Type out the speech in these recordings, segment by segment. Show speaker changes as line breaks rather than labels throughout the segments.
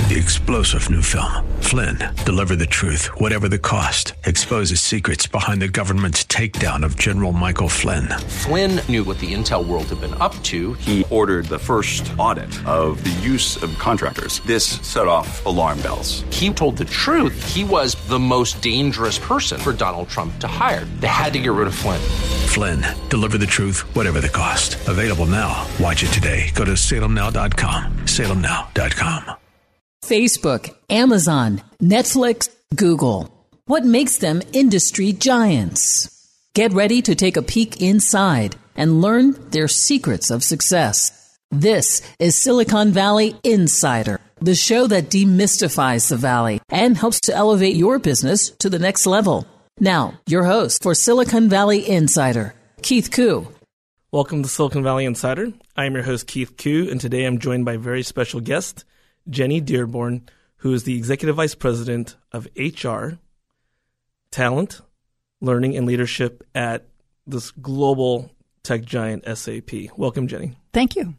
The explosive new film, Flynn, deliver the truth, whatever the cost, exposes secrets behind the government's takedown of General Michael Flynn.
Flynn knew what the intel world had been up to.
He ordered the first audit of the use of contractors. This set off alarm bells.
He told the truth. He was the most dangerous person for Donald Trump to hire. They had to get rid of Flynn.
Flynn, deliver the truth, whatever the cost. Available now. Watch it today. Go to salemnow.com. salemnow.com.
Facebook, Amazon, Netflix, Google. What makes them industry giants? Get ready to take a peek inside and learn their secrets of success. This is Silicon Valley Insider, the show that demystifies the Valley and helps to elevate your business to the next level. Now, your host for Silicon Valley Insider, Keith Koo.
Welcome to Silicon Valley Insider. I am your host, Keith Koo, and today I'm joined by a very special guest, Jenny Dearborn, who is the Executive Vice President of HR, Talent, Learning, and Leadership at this global tech giant, SAP. Welcome, Jenny.
Thank you.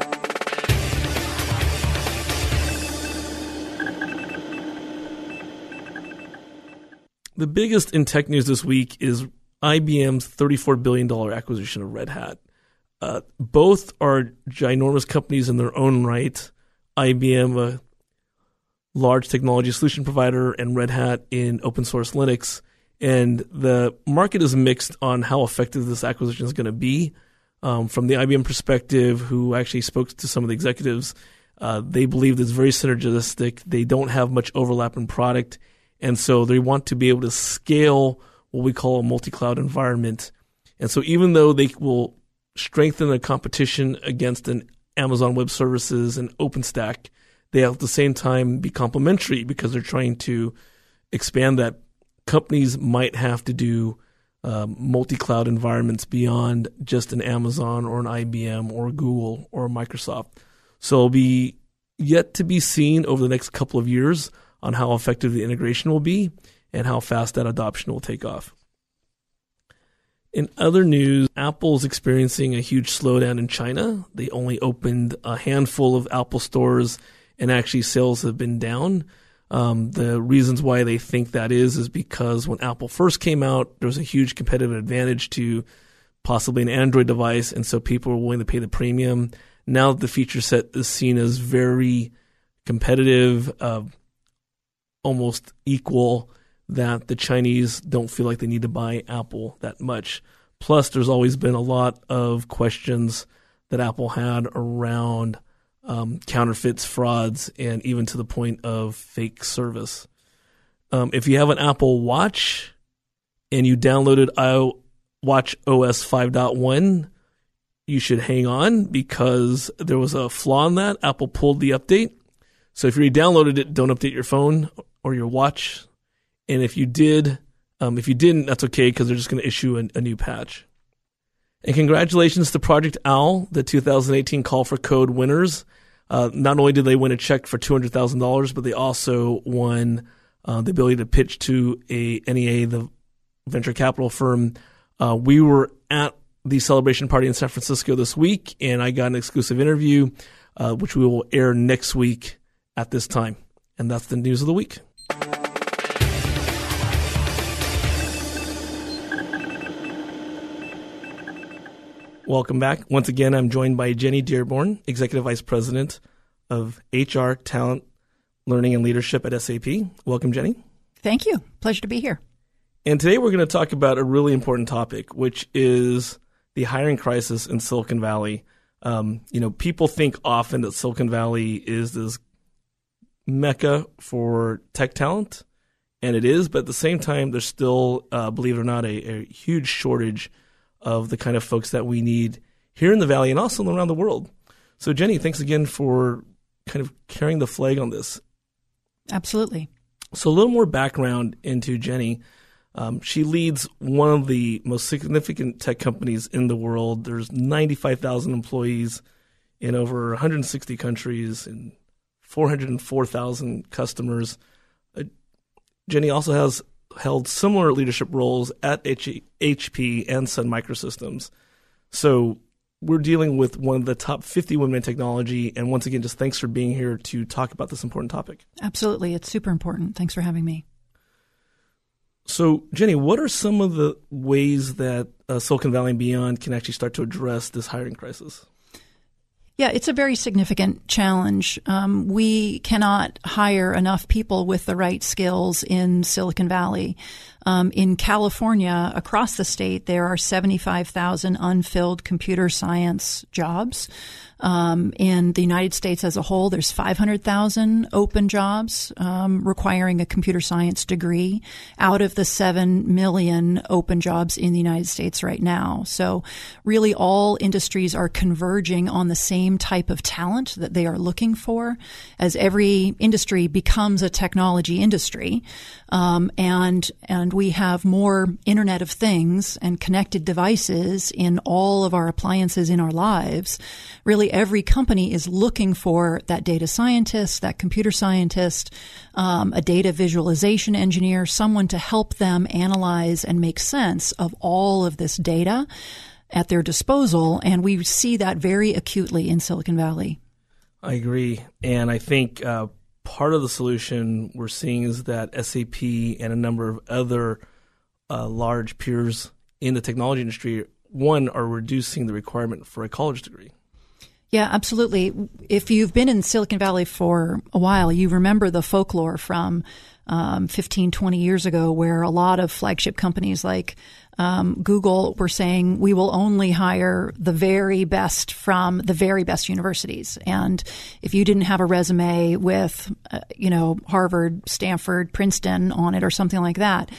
The biggest in tech news this week is IBM's $34 billion acquisition of Red Hat. Both are ginormous companies in their own right. IBM, a large technology solution provider, and Red Hat in open source Linux. And the market is mixed on how effective this acquisition is going to be. From the IBM perspective, who actually spoke to some of the executives, they believe it's very synergistic. They don't have much overlap in product. And so they want to be able to scale what we call a multi-cloud environment. And so even though they will strengthen their competition against an Amazon Web Services and OpenStack, they at the same time be complementary because they're trying to expand that. Companies might have to do multi-cloud environments beyond just an Amazon or an IBM or Google or Microsoft. So it'll be yet to be seen over the next couple of years on how effective the integration will be and how fast that adoption will take off. In other news, Apple is experiencing a huge slowdown in China. They only opened a handful of Apple stores, and actually sales have been down. The reasons why they think that is because when Apple first came out, there was a huge competitive advantage to possibly an Android device, and so people were willing to pay the premium. Now that the feature set is seen as very competitive, almost equal, that the Chinese don't feel like they need to buy Apple that much. Plus, there's always been a lot of questions that Apple had around counterfeits, frauds, and even to the point of fake service. If you have an Apple Watch and you downloaded Watch OS 5.1, you should hang on because there was a flaw in that. Apple pulled the update. So if you downloaded it, don't update your phone or your watch. And if you didn't, that's okay because they're just going to issue a new patch. And congratulations to Project Owl, the 2018 Call for Code winners. Not only did they win a check for $200,000, but they also won the ability to pitch to a NEA, the venture capital firm. We were at the celebration party in San Francisco this week, and I got an exclusive interview, which we will air next week at this time. And that's the news of the week. Welcome back. Once again, I'm joined by Jenny Dearborn, Executive Vice President of HR, Talent, Learning, and Leadership at SAP. Welcome, Jenny.
Thank you. Pleasure to be here.
And today we're going to talk about a really important topic, which is the hiring crisis in Silicon Valley. People think often that Silicon Valley is this mecca for tech talent, and it is, but at the same time, there's still, believe it or not, a huge shortage of the kind of folks that we need here in the Valley and also around the world. So, Jenny, thanks again for kind of carrying the flag on this.
Absolutely.
So a little more background into Jenny. She leads one of the most significant tech companies in the world. There's 95,000 employees in over 160 countries and 404,000 customers. Jenny also has held similar leadership roles at HP and Sun Microsystems. So we're dealing with one of the top 50 women in technology. And once again, just thanks for being here to talk about this important topic.
Absolutely. It's super important. Thanks for having me.
So, Jenny, what are some of the ways that Silicon Valley and beyond can actually start to address this hiring crisis?
Yeah, it's a very significant challenge. We cannot hire enough people with the right skills in Silicon Valley. In California, across the state, there are 75,000 unfilled computer science jobs. In the United States as a whole, there's 500,000 open jobs requiring a computer science degree out of the 7 million open jobs in the United States right now. So really all industries are converging on the same type of talent that they are looking for as every industry becomes a technology industry. And we have more Internet of Things and connected devices in all of our appliances in our lives. Really, every company is looking for that data scientist, that computer scientist, a data visualization engineer, someone to help them analyze and make sense of all of this data at their disposal. And we see that very acutely in Silicon Valley.
I agree. And I think part of the solution we're seeing is that SAP and a number of other large peers in the technology industry, one, are reducing the requirement for a college degree.
Yeah, absolutely. If you've been in Silicon Valley for a while, you remember the folklore from 15, 20 years ago where a lot of flagship companies like Google were saying we will only hire the very best from the very best universities. And if you didn't have a resume with, Harvard, Stanford, Princeton on it or something like that,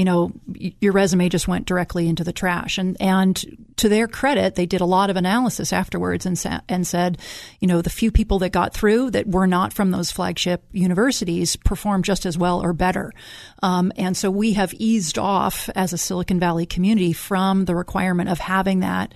your resume just went directly into the trash. And to their credit, they did a lot of analysis afterwards and said, the few people that got through that were not from those flagship universities performed just as well or better. And so we have eased off as a Silicon Valley community from the requirement of having that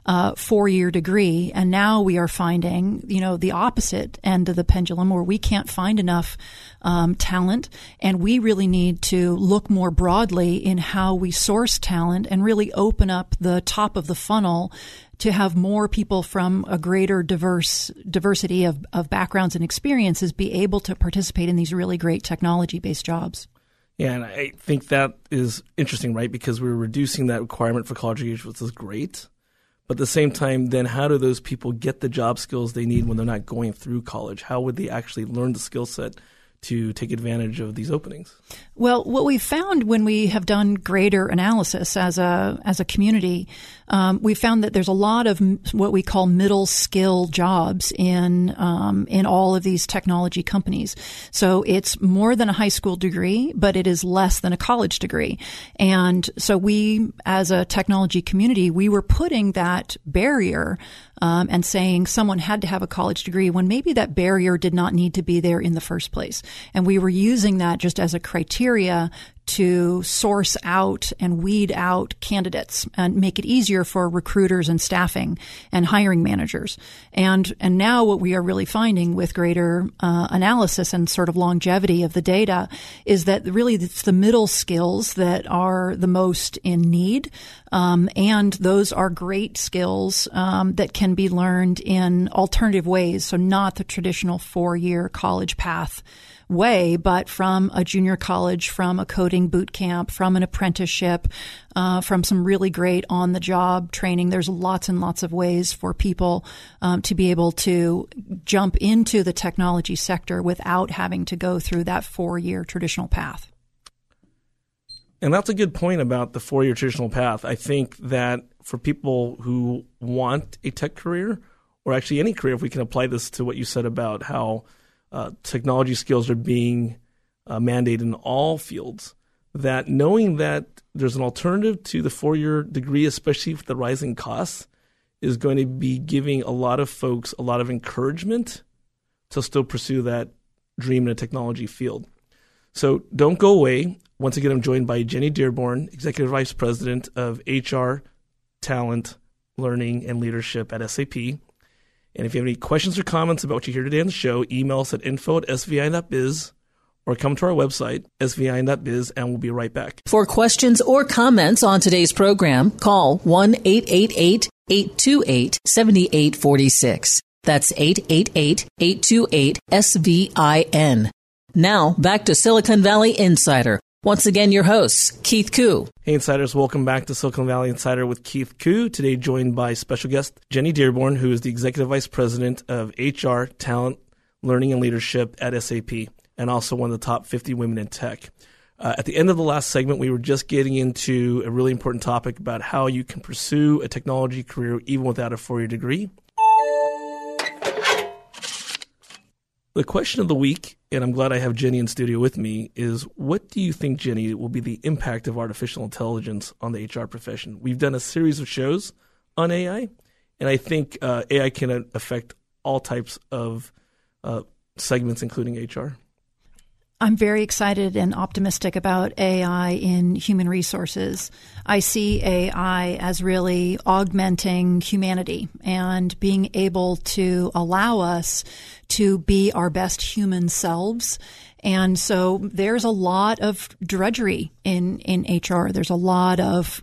4-year degree. And now we are finding, the opposite end of the pendulum where we can't find enough talent. And we really need to look more broadly in how we source talent and really open up the top of the funnel to have more people from a greater diversity of backgrounds and experiences be able to participate in these really great technology-based jobs.
Yeah, and I think that is interesting, right? Because we're reducing that requirement for college degrees, which is great. But at the same time, then how do those people get the job skills they need when they're not going through college? How would they actually learn the skill set to take advantage of these openings?
Well, what we found when we have done greater analysis as a community, we found that there's a lot of what we call middle skill jobs in all of these technology companies. So it's more than a high school degree, but it is less than a college degree. And so we, as a technology community, we were putting that barrier and saying someone had to have a college degree when maybe that barrier did not need to be there in the first place. And we were using that just as a criteria to source out and weed out candidates and make it easier for recruiters and staffing and hiring managers. And now what we are really finding with greater analysis and sort of longevity of the data is that really it's the middle skills that are the most in need. And those are great skills that can be learned in alternative ways. So not the traditional 4-year college path way, but from a junior college, from a coding boot camp, from an apprenticeship, from some really great on-the-job training. There's lots and lots of ways for people to be able to jump into the technology sector without having to go through that 4-year traditional path.
And that's a good point about the 4-year traditional path. I think that for people who want a tech career, or actually any career, if we can apply this to what you said about how technology skills are being mandated in all fields, that knowing that there's an alternative to the 4-year degree, especially with the rising costs, is going to be giving a lot of folks a lot of encouragement to still pursue that dream in a technology field. So don't go away. Once again, I'm joined by Jenny Dearborn, Executive Vice President of HR, Talent, Learning, and Leadership at SAP. And if you have any questions or comments about what you hear today on the show, email us at info@svi.biz or come to our website, svi.biz, and we'll be right back.
For questions or comments on today's program, call 1-888 888-7846. That's 888-828-SVIN. Now, back to Silicon Valley Insider. Once again, your host, Keith Koo.
Hey, Insiders. Welcome back to Silicon Valley Insider with Keith Koo. Today joined by special guest Jenny Dearborn, who is the Executive Vice President of HR, Talent, Learning, and Leadership at SAP, and also one of the top 50 women in tech. At the end of the last segment, we were just getting into a really important topic about how you can pursue a technology career even without a four-year degree. The question of the week, and I'm glad I have Jenny in studio with me, is what do you think, Jenny, will be the impact of artificial intelligence on the HR profession? We've done a series of shows on AI, and I think AI can affect all types of segments, including HR.
I'm very excited and optimistic about AI in human resources. I see AI as really augmenting humanity and being able to allow us to be our best human selves. And so there's a lot of drudgery in HR. There's a lot of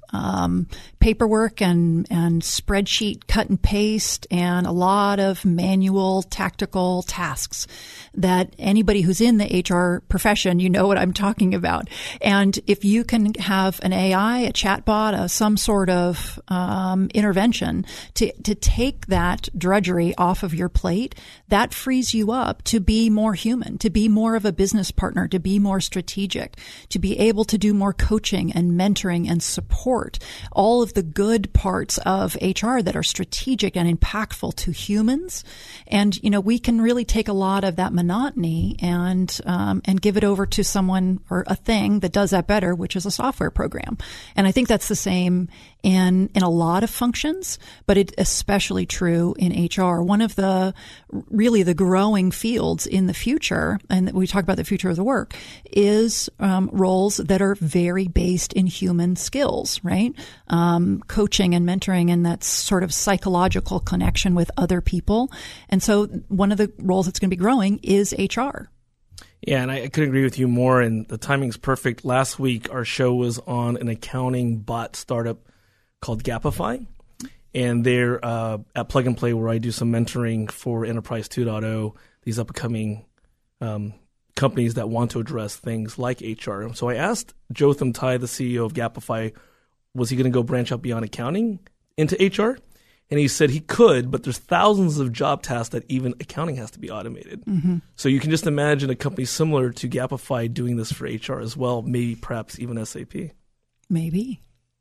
paperwork and spreadsheet cut and paste and a lot of manual tactical tasks that anybody who's in the HR profession, you know what I'm talking about. And if you can have an AI, a chatbot, some sort of intervention to take that drudgery off of your plate, that frees you up to be more human, to be more of a business partner, to be more strategic, to be able to do more coaching and mentoring and support, all of the good parts of HR that are strategic and impactful to humans. And, you know, we can really take a lot of that monotony and give it over to someone or a thing that does that better, which is a software program. And I think that's the same in a lot of functions, but it's especially true in HR. One of the really the growing fields in the future, and we talk about the future of the work, is roles that are very based in human skills, right? Coaching and mentoring and that sort of psychological connection with other people. And so one of the roles that's going to be growing is HR.
Yeah, and I couldn't agree with you more, and the timing's perfect. Last week, our show was on an accounting bot startup called Gapify, and they're at Plug and Play, where I do some mentoring for Enterprise 2.0, these upcoming companies that want to address things like HR. So I asked Jotham Tai, the CEO of Gapify, was he going to go branch out beyond accounting into HR? And he said he could, but there's thousands of job tasks that even accounting has to be automated. Mm-hmm. So you can just imagine a company similar to Gapify doing this for HR as well, maybe perhaps even SAP.
Maybe.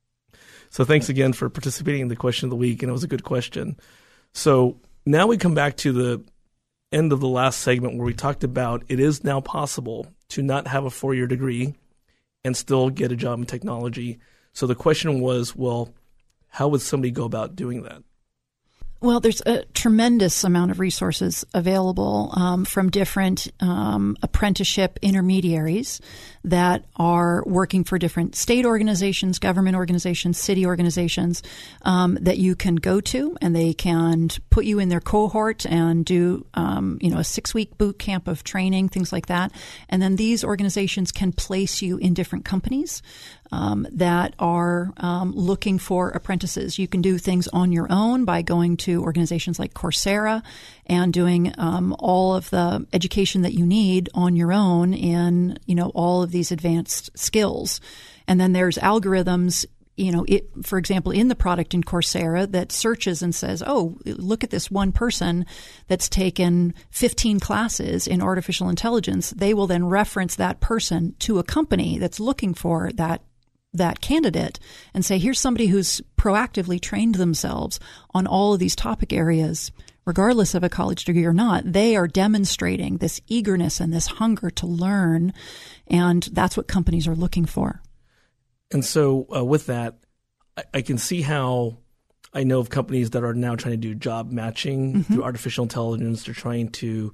So thanks again for participating in the question of the week, and it was a good question. So now we come back to the end of the last segment where we talked about it is now possible to not have a four-year degree and still get a job in technology. So the question was, well, how would somebody go about doing that?
Well, there's a tremendous amount of resources available from different apprenticeship intermediaries that are working for different state organizations, government organizations, city organizations that you can go to, and they can put you in their cohort and do a 6-week boot camp of training, things like that. And then these organizations can place you in different companies that are looking for apprentices. You can do things on your own by going to organizations like Coursera and doing all of the education that you need on your own in, all of these advanced skills. And then there's algorithms, for example, in the product in Coursera that searches and says, oh, look at this one person that's taken 15 classes in artificial intelligence. They will then reference that person to a company that's looking for that candidate and say, here's somebody who's proactively trained themselves on all of these topic areas, regardless of a college degree or not. They are demonstrating this eagerness and this hunger to learn, and that's what companies are looking for.
And so with that, I can see how I know of companies that are now trying to do job matching through artificial intelligence. They're trying to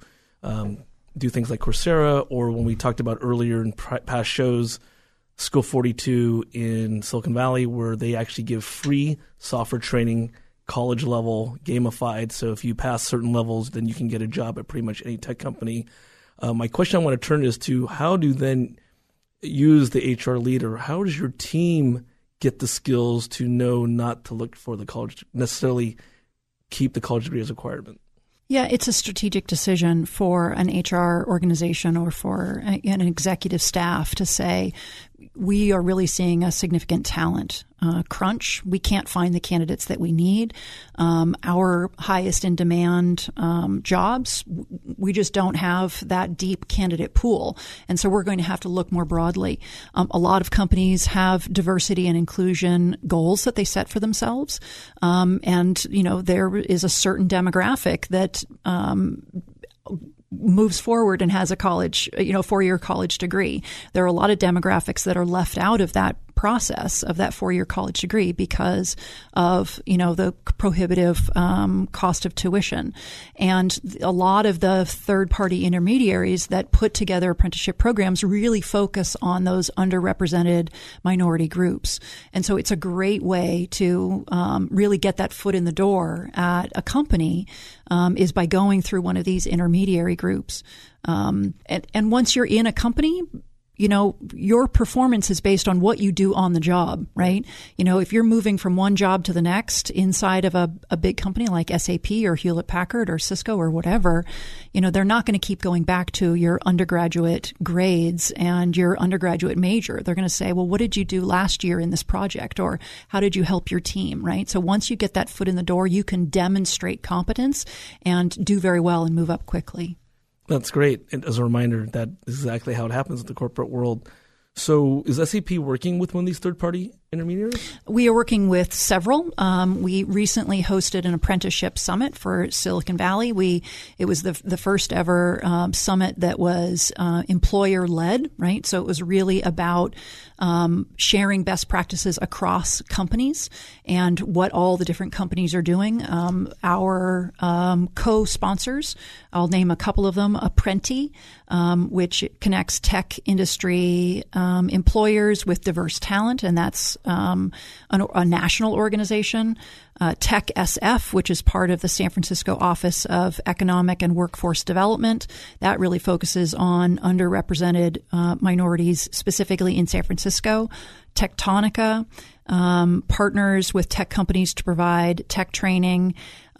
do things like Coursera, or when we talked about earlier in past shows, School 42 in Silicon Valley, where they actually give free software training, college level, gamified. So if you pass certain levels, then you can get a job at pretty much any tech company. My question I want to turn is to how do then use the HR leader? How does your team get the skills to know not to look for the college, necessarily keep the college degree as a requirement?
Yeah, it's a strategic decision for an HR organization or for an executive staff to say, we are really seeing a significant talent crunch. We can't find the candidates that we need. Our highest in demand jobs, we just don't have that deep candidate pool. And so we're going to have to look more broadly. A lot of companies have diversity and inclusion goals that they set for themselves. And, there is a certain demographic that moves forward and has a college, 4-year college degree. There are a lot of demographics that are left out of that process of that 4-year college degree because of, the prohibitive cost of tuition. And a lot of the third-party intermediaries that put together apprenticeship programs really focus on those underrepresented minority groups. And so it's a great way to really get that foot in the door at a company is by going through one of these intermediary groups. And once you're in a company, your performance is based on what you do on the job, right? If you're moving from one job to the next inside of a big company like SAP or Hewlett Packard or Cisco or whatever, they're not going to keep going back to your undergraduate grades and your undergraduate major. They're going to say, well, what did you do last year in this project? Or how did you help your team, right? So once you get that foot in the door, you can demonstrate competence and do very well and move up quickly.
That's great. And as a reminder, that is exactly how it happens in the corporate world. So is SAP working with one of these third-party intermediaries?
We are working with several. We recently hosted an apprenticeship summit for Silicon Valley. It was the first ever summit that was employer-led, right? So it was really about sharing best practices across companies and what all the different companies are doing. Our co-sponsors, I'll name a couple of them, Apprenti, which connects tech industry employers with diverse talent, and that's a national organization. Tech SF, which is part of the San Francisco Office of Economic and Workforce Development. That really focuses on underrepresented minorities, specifically in San Francisco. Tectonica partners with tech companies to provide tech training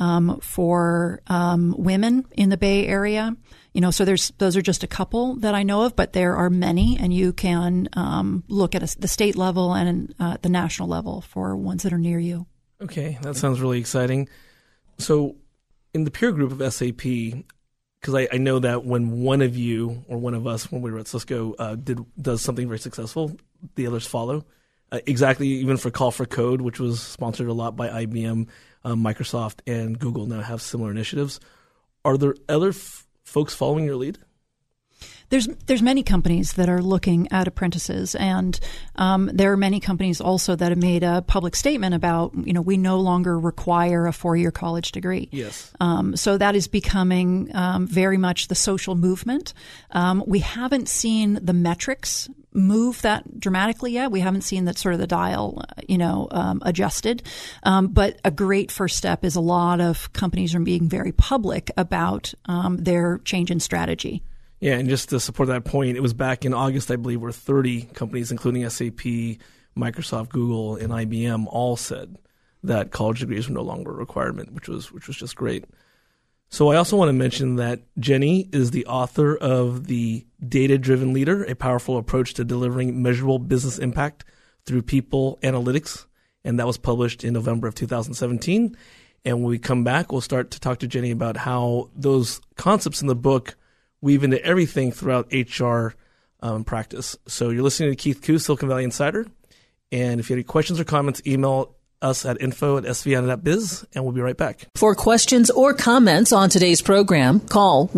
for women in the Bay Area. So those are just a couple that I know of, but there are many, and you can look at the state level and the national level for ones that are near you.
Okay, that sounds really exciting. So in the peer group of SAP, because I know that when one of you or one of us, when we were at Cisco, does something very successful, the others follow. Exactly, even for Call for Code, which was sponsored a lot by IBM, Microsoft, and Google now have similar initiatives. Are there other folks following your lead?
There's many companies that are looking at apprentices, and there are many companies also that have made a public statement about, we no longer require a 4-year college degree.
Yes.
So that is becoming very much the social movement. We haven't seen the metrics move that dramatically yet. We haven't seen that sort of the dial, adjusted. But a great first step is a lot of companies are being very public about their change in strategy.
Yeah, and just to support that point, it was back in August, I believe, where 30 companies, including SAP, Microsoft, Google, and IBM, all said that college degrees were no longer a requirement, which was just great. So I also want to mention that Jenny is the author of The Data-Driven Leader, a powerful approach to delivering measurable business impact through people analytics, and that was published in November of 2017. And when we come back, we'll start to talk to Jenny about how those concepts in the book weave into everything throughout HR practice. So you're listening to Keith Koo, Silicon Valley Insider. And if you have any questions or comments, email us at info@sviana.biz, and we'll be right back.
For questions or comments on today's program, call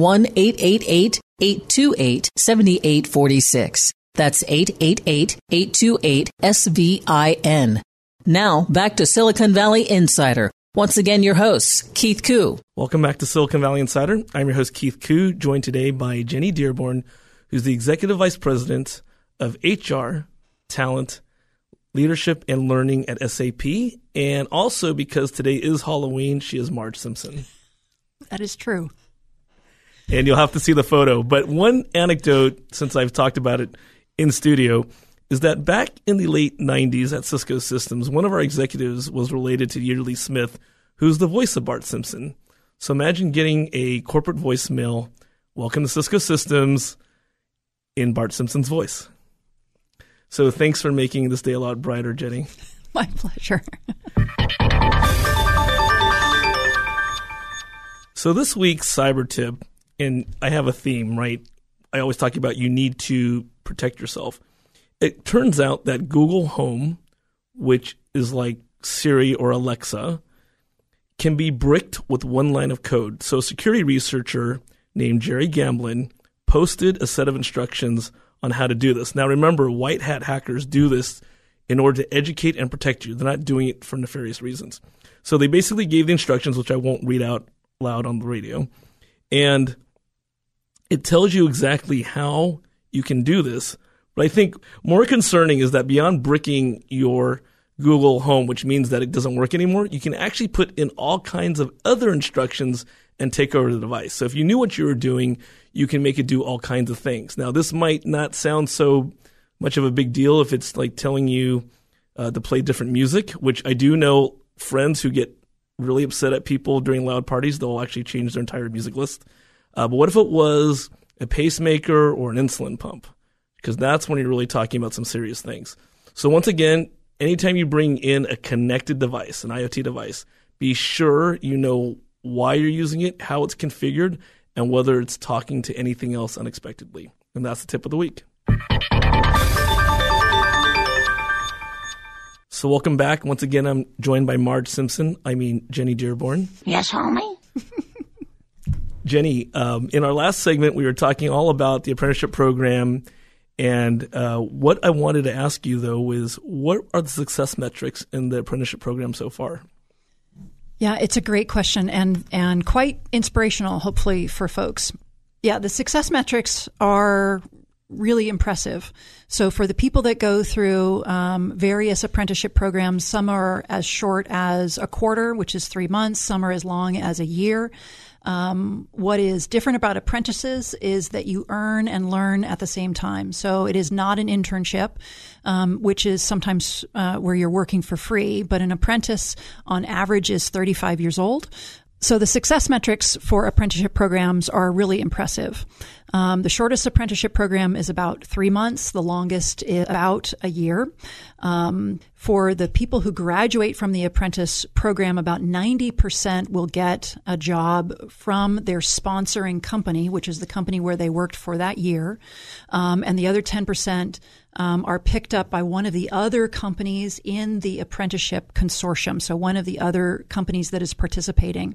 1-888-828-7846. That's 888-828-SVIN. Now, back to Silicon Valley Insider. Once again, your host, Keith Koo.
Welcome back to Silicon Valley Insider. I'm your host, Keith Koo, joined today by Jenny Dearborn, who's the Executive Vice President of HR, Talent, Leadership, and Learning at SAP. And also, because today is Halloween, she is Marge Simpson.
That is true.
And you'll have to see the photo. But one anecdote, since I've talked about it in studio, is that back in the late 90s at Cisco Systems, one of our executives was related to Yeardley Smith, who's the voice of Bart Simpson. So imagine getting a corporate voicemail, "Welcome to Cisco Systems," in Bart Simpson's voice. So thanks for making this day a lot brighter, Jenny.
My pleasure.
So this week's cyber tip, and I have a theme, right? I always talk about you need to protect yourself. It turns out that Google Home, which is like Siri or Alexa, can be bricked with one line of code. So a security researcher named Jerry Gamblin posted a set of instructions on how to do this. Now remember, white hat hackers do this in order to educate and protect you. They're not doing it for nefarious reasons. So they basically gave the instructions, which I won't read out loud on the radio, and it tells you exactly how you can do this. But I think more concerning is that beyond bricking your Google Home, which means that it doesn't work anymore, you can actually put in all kinds of other instructions and take over the device. So if you knew what you were doing, you can make it do all kinds of things. Now, this might not sound so much of a big deal if it's like telling you to play different music, which I do know friends who get really upset at people during loud parties. They'll actually change their entire music list. But what if it was a pacemaker or an insulin pump? Because that's when you're really talking about some serious things. So once again, anytime you bring in a connected device, an IoT device, be sure you know why you're using it, how it's configured, and whether it's talking to anything else unexpectedly. And that's the tip of the week. So welcome back. Once again, I'm joined by Jenny Dearborn.
Yes, homie?
Jenny, in our last segment, we were talking all about the apprenticeship program. And what I wanted to ask you, though, is what are the success metrics in the apprenticeship program so far?
Yeah, it's a great question and quite inspirational, hopefully, for folks. Yeah, the success metrics are really impressive. So for the people that go through various apprenticeship programs, some are as short as a quarter, which is 3 months. Some are as long as a year. What is different about apprentices is that you earn and learn at the same time. So it is not an internship, which is sometimes where you're working for free, but an apprentice on average is 35 years old. So the success metrics for apprenticeship programs are really impressive. The shortest apprenticeship program is about 3 months. The longest is about a year. For the people who graduate from the apprentice program, about 90% will get a job from their sponsoring company, which is the company where they worked for that year. And the other 10% are picked up by one of the other companies in the apprenticeship consortium. So one of the other companies that is participating.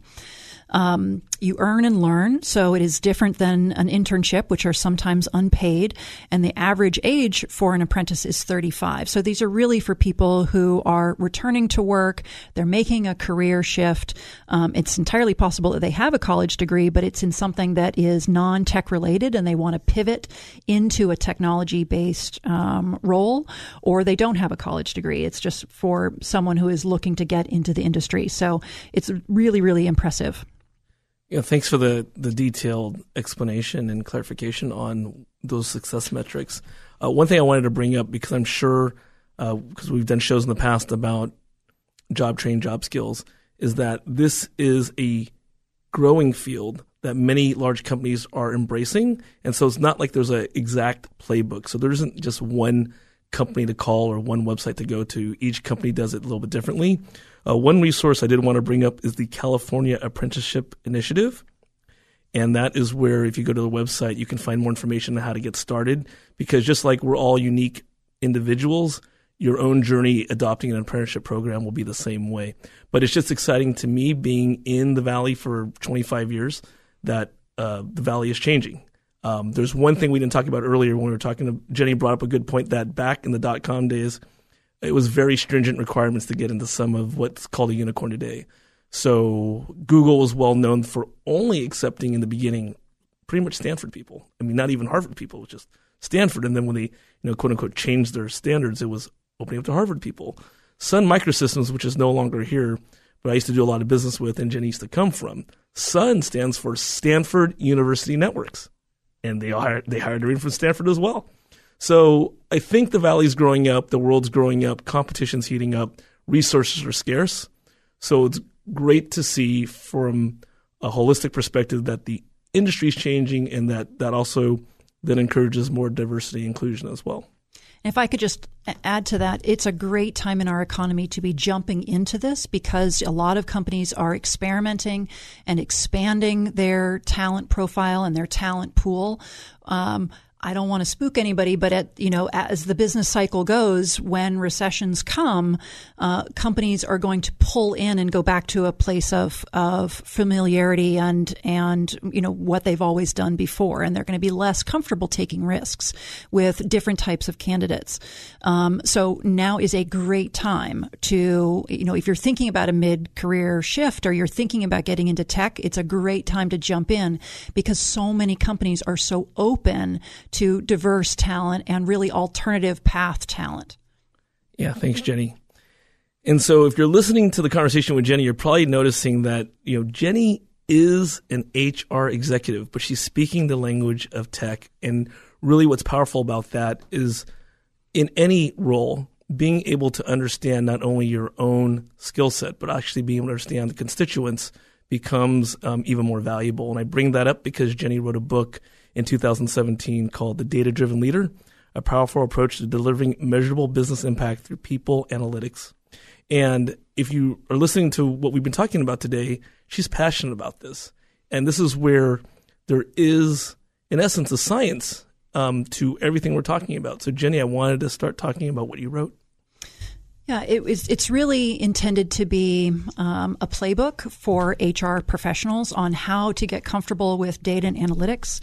You earn and learn, so it is different than an internship, which are sometimes unpaid, and the average age for an apprentice is 35. So these are really for people who are returning to work, they're making a career shift. It's entirely possible that they have a college degree, but it's in something that is non-tech related, and they want to pivot into a technology-based role, or they don't have a college degree. It's just for someone who is looking to get into the industry. So it's really, really impressive.
Yeah, thanks for the detailed explanation and clarification on those success metrics. One thing I wanted to bring up, because I'm sure, because we've done shows in the past about job training, job skills, is that this is a growing field that many large companies are embracing. And so it's not like there's an exact playbook. So there isn't just one company to call or one website to go to. Each company does it a little bit differently. One resource I did want to bring up is the California Apprenticeship Initiative. And that is where, if you go to the website, you can find more information on how to get started. Because just like we're all unique individuals, your own journey adopting an apprenticeship program will be the same way. But it's just exciting to me, being in the Valley for 25 years, that the Valley is changing. There's one thing we didn't talk about earlier when we were talking to Jenny, brought up a good point that back in the .com days, it was very stringent requirements to get into some of what's called a unicorn today. So Google was well known for only accepting in the beginning pretty much Stanford people. I mean, not even Harvard people, it was just Stanford. And then when they, quote unquote, changed their standards, it was opening up to Harvard people. Sun Microsystems, which is no longer here, but I used to do a lot of business with and Jenny used to come from. Sun stands for Stanford University Networks. And they hired everyone from Stanford as well. So I think the Valley's growing up, the world's growing up, competition's heating up, resources are scarce. So it's great to see from a holistic perspective that the industry's changing and that also then encourages more diversity and inclusion as well.
If I could just add to that, it's a great time in our economy to be jumping into this because a lot of companies are experimenting and expanding their talent profile and their talent pool. I don't want to spook anybody, but as the business cycle goes, when recessions come, companies are going to pull in and go back to a place of familiarity and what they've always done before, and they're going to be less comfortable taking risks with different types of candidates. So now is a great time to, if you're thinking about a mid-career shift or you're thinking about getting into tech, it's a great time to jump in because so many companies are so open to diverse talent and really alternative path talent.
Yeah, thanks, Jenny. And so if you're listening to the conversation with Jenny, you're probably noticing that, Jenny is an HR executive, but she's speaking the language of tech. And really what's powerful about that is in any role, being able to understand not only your own skill set, but actually being able to understand the constituents becomes even more valuable. And I bring that up because Jenny wrote a book in 2017 called The Data-Driven Leader, a powerful approach to delivering measurable business impact through people analytics. And if you are listening to what we've been talking about today, she's passionate about this. And this is where there is, in essence, a science to everything we're talking about. So, Jenny, I wanted to start talking about what you wrote.
Yeah, it's really intended to be a playbook for HR professionals on how to get comfortable with data and analytics.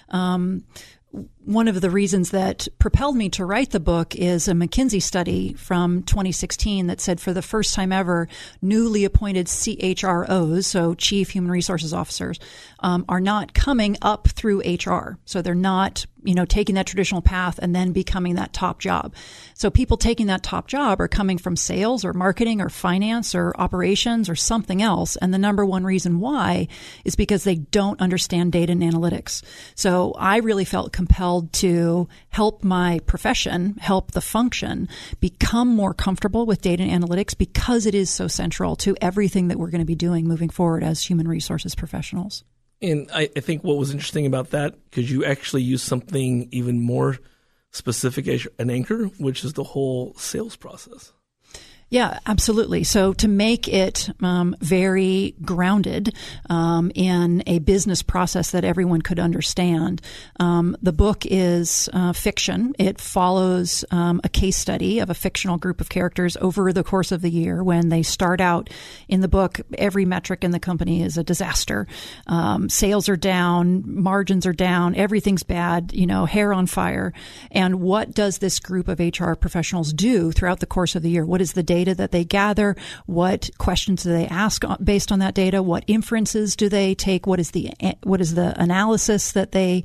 One of the reasons that propelled me to write the book is a McKinsey study from 2016 that said for the first time ever, newly appointed CHROs, so Chief Human Resources Officers, are not coming up through HR. So they're not, taking that traditional path and then becoming that top job. So people taking that top job are coming from sales or marketing or finance or operations or something else. And the number one reason why is because they don't understand data and analytics. So I really felt compelled to help my profession, help the function become more comfortable with data and analytics because it is so central to everything that we're going to be doing moving forward as human resources professionals.
And I think what was interesting about that, because you actually use something even more specific as an anchor, which is the whole sales process.
Yeah, absolutely. So to make it very grounded in a business process that everyone could understand, the book is fiction. It follows a case study of a fictional group of characters over the course of the year. When they start out in the book, every metric in the company is a disaster. Sales are down, margins are down, everything's bad, hair on fire. And what does this group of HR professionals do throughout the course of the year? What is the data that they gather? What questions do they ask based on that data? What inferences do they take? What is the analysis that they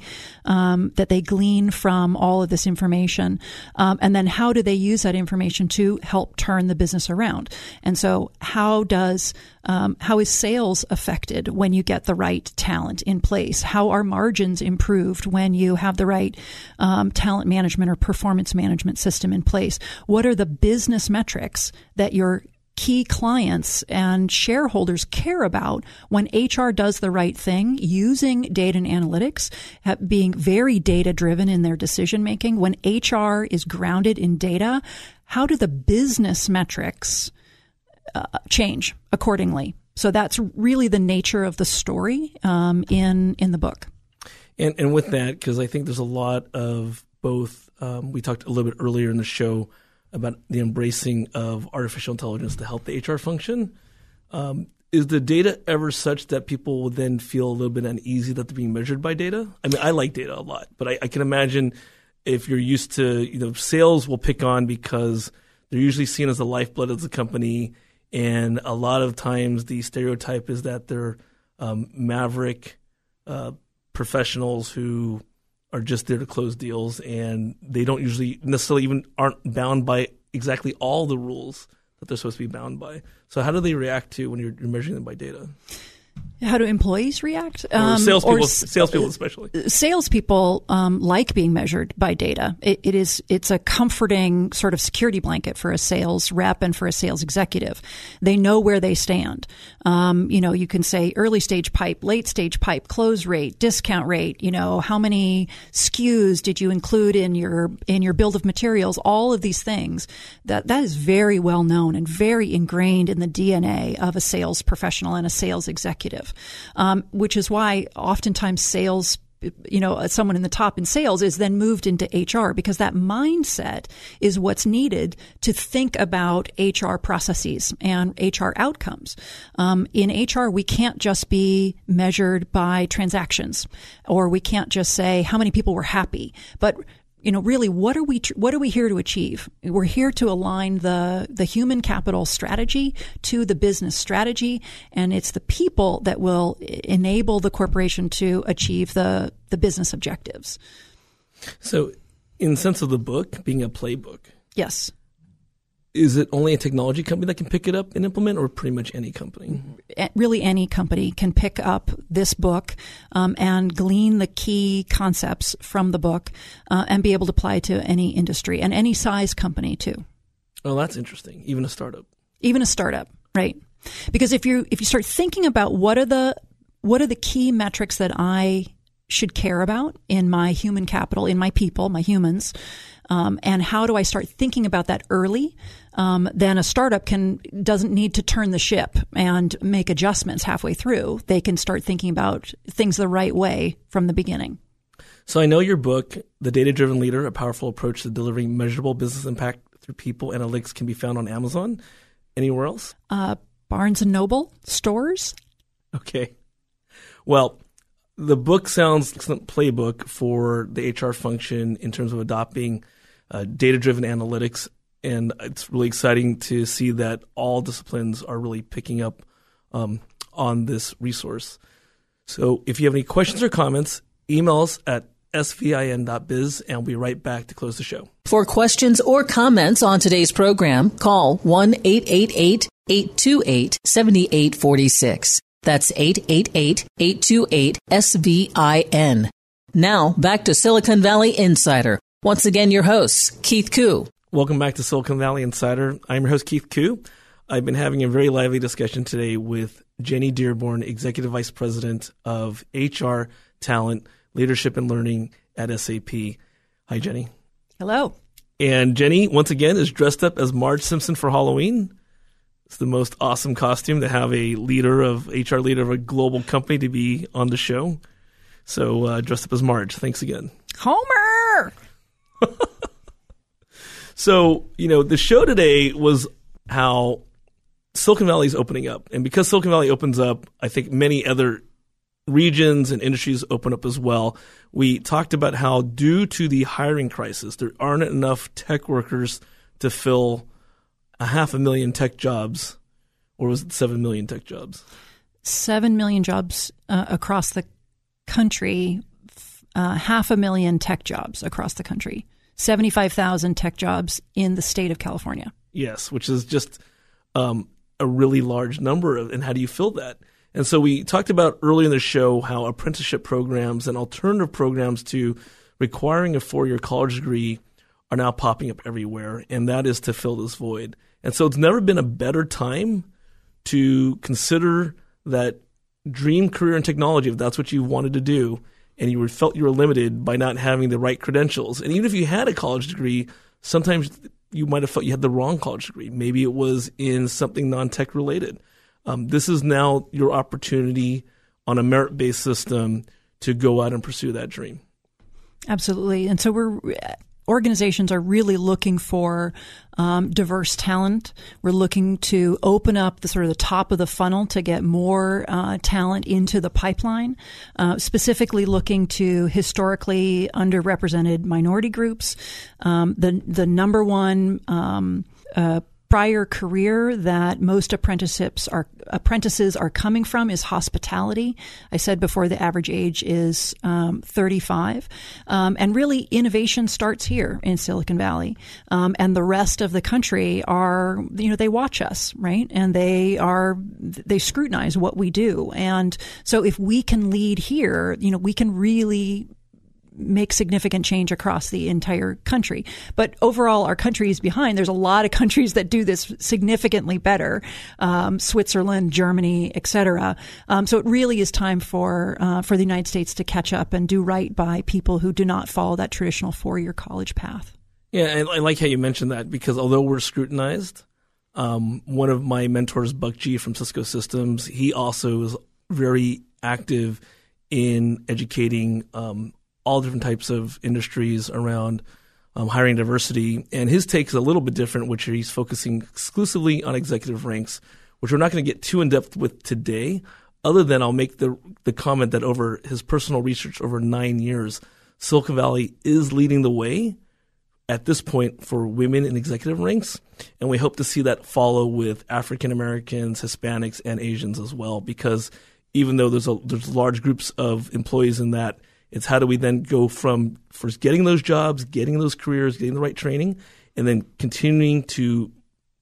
glean from all of this information? And then how do they use that information to help turn the business around? And so how is sales affected when you get the right talent in place? How are margins improved when you have the right talent management or performance management system in place? What are the business metrics that your key clients and shareholders care about when HR does the right thing, using data and analytics, being very data-driven in their decision-making? When HR is grounded in data, how do the business metrics change accordingly? So that's really the nature of the story in the book.
And with that, because I think there's a lot of both, we talked a little bit earlier in the show about the embracing of artificial intelligence to help the HR function. Is the data ever such that people will then feel a little bit uneasy that they're being measured by data? I mean, I like data a lot, but I can imagine if you're used to, sales will pick on because they're usually seen as the lifeblood of the company. And a lot of times the stereotype is that they're maverick professionals who are just there to close deals, and they don't usually necessarily even aren't bound by exactly all the rules that they're supposed to be bound by. So how do they react to when you're measuring them by data?
How do employees react?
Or salespeople especially.
Salespeople like being measured by data. It's a comforting sort of security blanket for a sales rep and for a sales executive. They know where they stand. You can say early stage pipe, late stage pipe, close rate, discount rate. How many SKUs did you include in your bill of materials? All of these things that is very well known and very ingrained in the DNA of a sales professional and a sales executive. Which is why oftentimes sales, someone in the top in sales is then moved into HR, because that mindset is what's needed to think about HR processes and HR outcomes. In HR, we can't just be measured by transactions, or we can't just say how many people were happy, but really, what are we here to achieve? We're here to align the human capital strategy to the business strategy, and it's the people that will enable the corporation to achieve the business objectives.
So, in sense of the book being a playbook,
yes.
Is it only a technology company that can pick it up and implement, or pretty much any company?
Really, any company can pick up this book and glean the key concepts from the book and be able to apply to any industry and any size company too.
Oh, that's interesting. Even a startup.
Even a startup, right? Because if you start thinking about what are the key metrics that I should care about in my human capital, in my people, my humans, and how do I start thinking about that early? Then a startup doesn't need to turn the ship and make adjustments halfway through. They can start thinking about things the right way from the beginning.
So I know your book, The Data-Driven Leader, A Powerful Approach to Delivering Measurable Business Impact Through People Analytics, can be found on Amazon. Anywhere else?
Barnes & Noble stores.
Okay. Well, the book sounds like a playbook for the HR function in terms of adopting data-driven analytics, and it's really exciting to see that all disciplines are really picking up on this resource. So if you have any questions or comments, email us at svin.biz, and we'll be right back to close the show.
For questions or comments on today's program, call 1-888-828-7846. That's 888-828-SVIN. Now, back to Silicon Valley Insider. Once again, your host, Keith Koo.
Welcome back to Silicon Valley Insider. I'm your host, Keith Koo. I've been having a very lively discussion today with Jenny Dearborn, Executive Vice President of HR, Talent, Leadership, and Learning at SAP. Hi, Jenny.
Hello.
And Jenny, once again, is dressed up as Marge Simpson for Halloween. It's the most awesome costume to have a HR leader of a global company to be on the show. So dressed up as Marge. Thanks again.
Homer!
So, the show today was how Silicon Valley is opening up. And because Silicon Valley opens up, I think many other regions and industries open up as well. We talked about how due to the hiring crisis, there aren't enough tech workers to fill 500,000 tech jobs, or was it 7 million tech jobs?
7 million jobs across the country, 500,000 tech jobs across the country, 75,000 tech jobs in the state of California.
Yes, which is just a really large number. And how do you fill that? And so we talked about earlier in the show how apprenticeship programs and alternative programs to requiring a 4-year college degree are now popping up everywhere, and that is to fill this void. And so it's never been a better time to consider that dream career in technology, if that's what you wanted to do, and you felt you were limited by not having the right credentials. And even if you had a college degree, sometimes you might have felt you had the wrong college degree. Maybe it was in something non-tech related. This is now your opportunity on a merit-based system to go out and pursue that dream.
Absolutely. And so organizations are really looking for diverse talent. We're looking to open up the sort of the top of the funnel to get more talent into the pipeline, specifically looking to historically underrepresented minority groups. The number one prior career that most apprentices are coming from is hospitality. I said before the average age is 35. And really innovation starts here in Silicon Valley. And the rest of the country are, they watch us, right? And they scrutinize what we do. And so if we can lead here, we can really make significant change across the entire country. But overall, our country is behind. There's a lot of countries that do this significantly better, Switzerland, Germany, et cetera. So it really is time for the United States to catch up and do right by people who do not follow that traditional four-year college path.
Yeah, I like how you mentioned that, because although we're scrutinized, one of my mentors, Buck G from Cisco Systems, he also is very active in educating all different types of industries around hiring diversity. And his take is a little bit different, which he's focusing exclusively on executive ranks, which we're not going to get too in-depth with today, other than I'll make the comment that over his personal research over 9 years, Silicon Valley is leading the way at this point for women in executive ranks. And we hope to see that follow with African Americans, Hispanics, and Asians as well, because even though there's large groups of employees in that, it's how do we then go from first getting those jobs, getting those careers, getting the right training, and then continuing to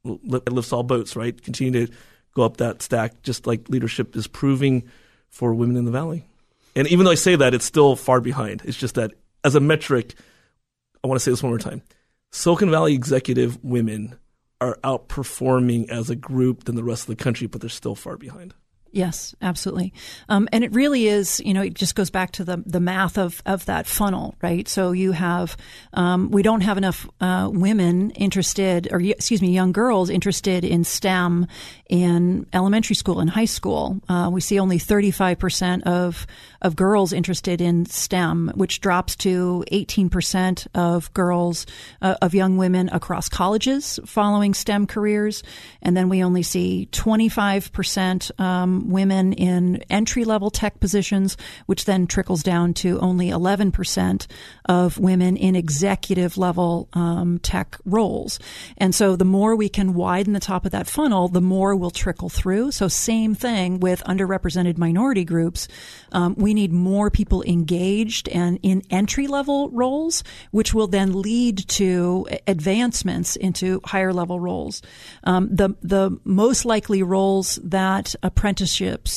lifts all boats, right? Continue to go up that stack, just like leadership is proving for women in the Valley. And even though I say that, it's still far behind. It's just that as a metric, I want to say this one more time. Silicon Valley executive women are outperforming as a group than the rest of the country, but they're still far behind.
Yes, absolutely. And it really is, it just goes back to the math of that funnel, right? So you have, we don't have enough women interested, young girls interested in STEM in elementary school and high school. We see only 35% of girls interested in STEM, which drops to 18% of girls, of young women across colleges following STEM careers. And then we only see 25% women in entry-level tech positions, which then trickles down to only 11% of women in executive-level tech roles. And so the more we can widen the top of that funnel, the more will trickle through. So same thing with underrepresented minority groups. We need more people engaged and in entry-level roles, which will then lead to advancements into higher-level roles. The most likely roles that apprentices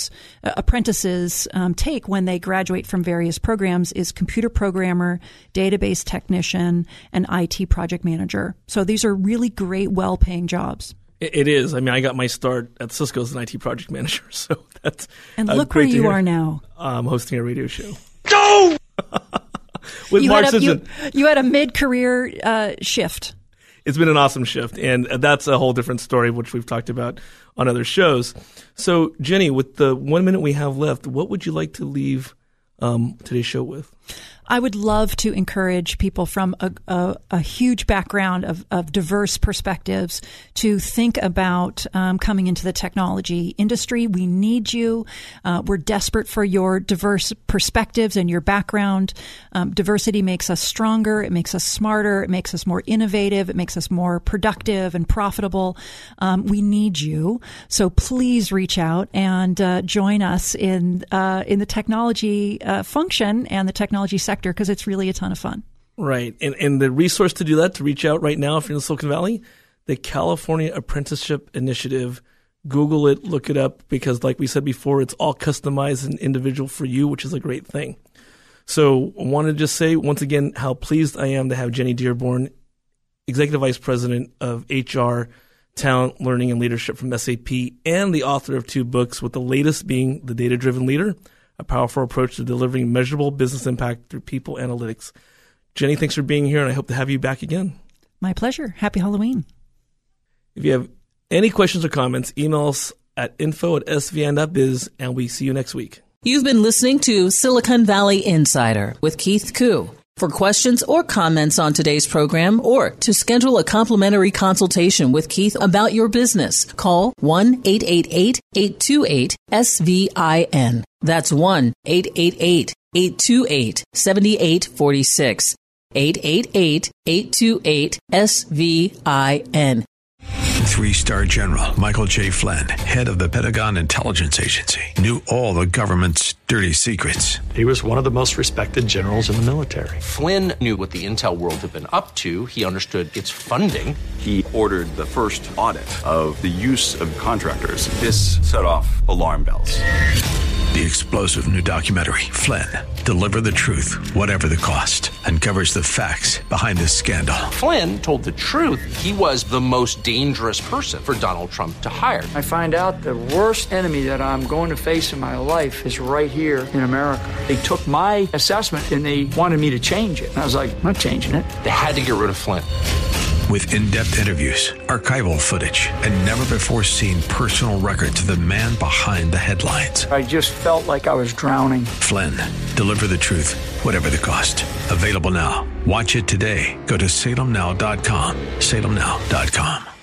take when they graduate from various programs is computer programmer, database technician, and IT project manager. So these are really great, well-paying jobs.
It is. I mean, I got my start at Cisco as an IT project manager, so that's
and look where you are now.
I'm hosting a radio show. No! With Mark Simpson.
You had a mid-career shift.
It's been an awesome shift, and that's a whole different story, which we've talked about on other shows. So, Jenny, with the 1 minute we have left, what would you like to leave today's show with?
I would love to encourage people from a huge background of diverse perspectives to think about coming into the technology industry. We need you. We're desperate for your diverse perspectives and your background. Diversity makes us stronger. It makes us smarter. It makes us more innovative. It makes us more productive and profitable. We need you. So please reach out and join us in the technology function and the technology sector, because it's really a ton of fun.
Right. And the resource to do that, to reach out right now if you're in Silicon Valley, the California Apprenticeship Initiative. Google it, look it up, because like we said before, it's all customized and individual for you, which is a great thing. So I want to just say once again how pleased I am to have Jenny Dearborn, Executive Vice President of HR, Talent, Learning, and Leadership from SAP, and the author of 2 books, with the latest being The Data-Driven Leader, a powerful approach to delivering measurable business impact through people analytics. Jenny, thanks for being here, and I hope to have you back again.
My pleasure. Happy Halloween.
If you have any questions or comments, email us at info@svn.biz, and we see you next week.
You've been listening to Silicon Valley Insider with Keith Koo. For questions or comments on today's program, or to schedule a complimentary consultation with Keith about your business, call 1-888-828-SVIN. That's 1-888-828-7846. 888-828-SVIN.
3-star general Michael J. Flynn, head of the Pentagon Intelligence Agency, knew all the government's dirty secrets.
He was one of the most respected generals in the military.
Flynn knew what the intel world had been up to. He understood its funding.
He ordered the first audit of the use of contractors. This set off alarm bells.
The explosive new documentary, Flynn, Deliver the Truth, Whatever the Cost, uncovers the facts behind this scandal.
Flynn told the truth. He was the most dangerous person for Donald Trump to hire.
I find out the worst enemy that I'm going to face in my life is right here in America. They took my assessment and they wanted me to change it. And I was like, I'm not changing it.
They had to get rid of Flynn.
With in-depth interviews, archival footage, and never-before-seen personal records of the man behind the headlines.
I just felt like I was drowning.
Flynn, Deliver the Truth, Whatever the Cost. Available now. Watch it today. Go to salemnow.com. salemnow.com.